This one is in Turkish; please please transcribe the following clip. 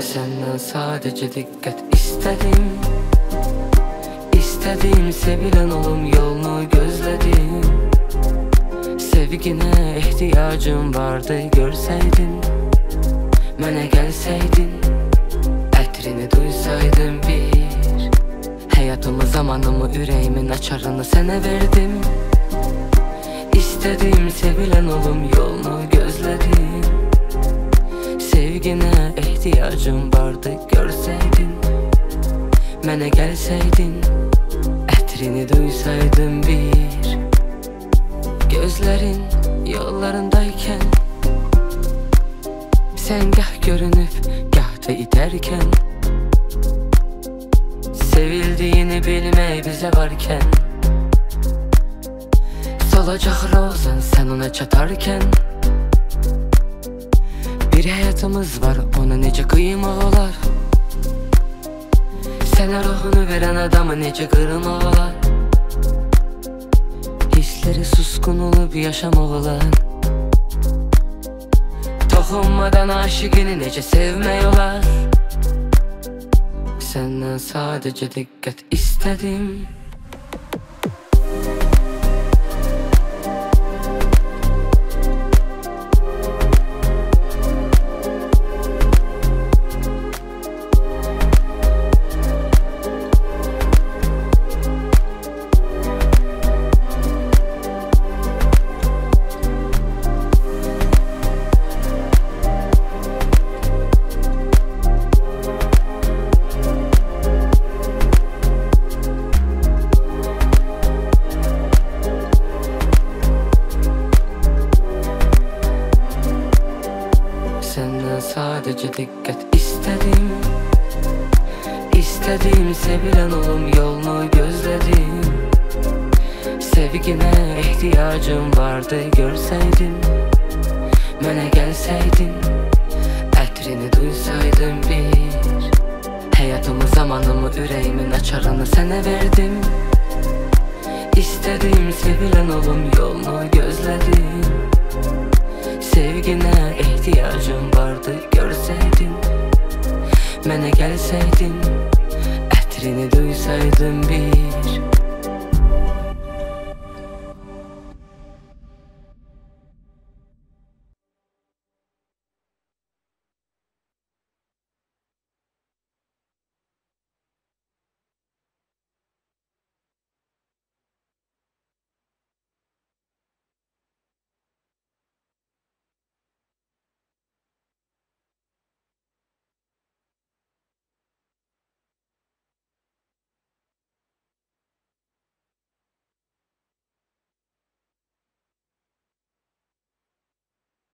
Senden sadece dikkat istedim. İstediğim sevilen olum yolunu gözledim. Sevgine ihtiyacım vardı görseydin. Mənə gəlsəydin, ətrini duysaydım bir. Həyatımı, zamanımı, ürəyimin açarını sənə verdim. İstediğim sevilen olum yolunu gözledim. Sevgine ihtiyacım vardı görseydin. Mənə gəlsəydin, ətrini duysaydım bir. Gözlerin yollarındayken, sen gah görünüp gah da iterken, sevildiğini bilmək bizə varken, solacaq rozan sen ona çatarken. Bir həyatımız var, ona necə qıymaq olar? Sənə ruhunu verən adamı necə qırmaq olar? Hisleri suskun olup yaşamaq olar? Toxunmadan aşıqını necə sevmək olar? Səndən sadəcə diqqət istədim. Senden sadece dikkat istedim. İstediğim sevilen olum yolunu gözledim. Sevgine ihtiyacım vardı görseydin. Mənə gəlsəydin, ətrini duysaydım bir. Həyatımı, zamanımı, ürəyimin açarını sənə verdim. İstediğim sevilen olum yolunu gözledim. Sevgine ihtiyacım vardı görseydin. Mənə gəlsəydin, ətrini duysaydım bir.